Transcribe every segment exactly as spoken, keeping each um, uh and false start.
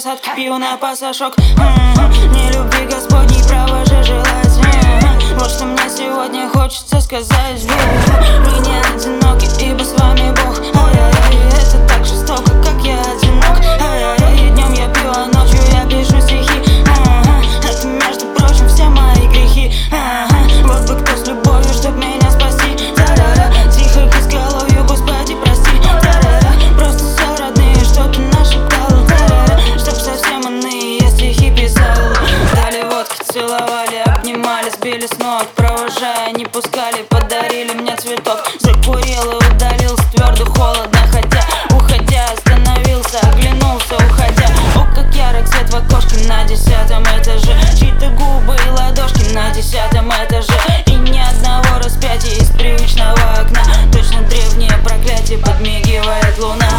посадки, пью на пасашок. Не любви Господней, право же желать. Вот что мне сегодня хочется сказать. Вы не одиноки, ибо с вами Бог. Ай-яй-яй, это так жестоко, как я одинок. Ай-яй-яй, днем я пью, а ночью я пишу стихи. Это, между прочим, все мои грехи. Вот бы кто с любовью, чтоб меня спасти. Та-ра-ра, тихо к изголовью, Господи, прости. Та-ра-ра, просто все родные, что ты нашептал. Та-ра-ра, чтоб совсем иные я стихи писал. Дали водки, целовали, обнимали, сбили с ног, провожая, не пускали, подарили мне цветок. Закурил и удалился, твердо, холодно, хотя, уходя, остановился, оглянулся, уходя. О, как ярок свет в окошке на десятом этаже, чьи-то губы и ладошки на десятом этаже. И ни одного распятия из привычного окна, точно древнее проклятие подмигивает луна.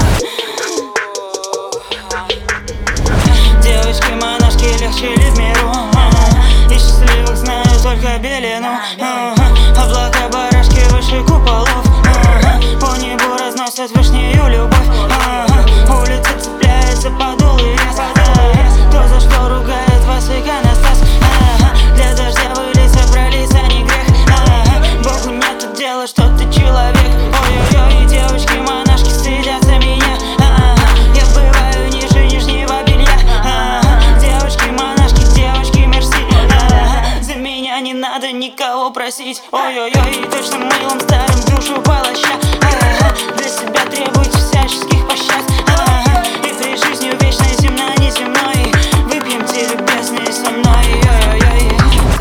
Девочки-монашки легче ли в миру? И счастливых знаю только белину. Облака барашки выше куполов, по небу разносят вышнюю любовь. Улица цепляется подол и лес. Кто за что ругает вас, иконостас? Для дождя вылиться, пролиться не грех. Богу нет дела, что ты человек. Ой-ой-ой, девочки-монашки стыдятся меня. Я бываю ниже нижнего белья. Девочки-монашки, девочки, мерси. За меня не надо никого просить. Ой-ой-ой, точно мылом старым душу полоща. Для себя требуйте всяческих пощад. И при жизни вечной земна не земной. Выпьемте, любезные, со мной. Ой-ой-ой.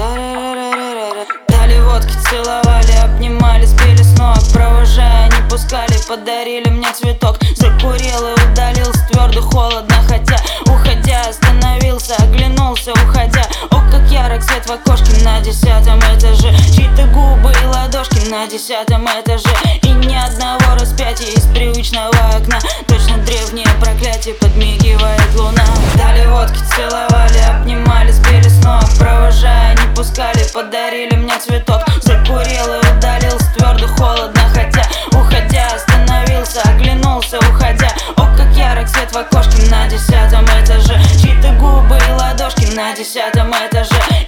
Дали водки, целовали, обнимали, сбили с ног, провожая, не пускали, подарили мне цветок. Закурил и удалился, твердо, холодно, хотя, уходя, остановился, оглянулся, уходя. О, как ярок свет в окошке на десятом этаже, чьи-то губы и ладошки на десятом этаже. И ни одного распятия из привычного окна, точно древнее проклятие подмигивает луна. Дали водки, целовали, обнимали, сбили с ног, провожая, не пускали, подарили мне цветок. Закурил и удалился, твердо, холодно, хотя, уходя, остановился, оглянулся, уходя. О, как ярок свет в окошке на десятом этаже, чьи-то губы и ладошки на десятом этаже.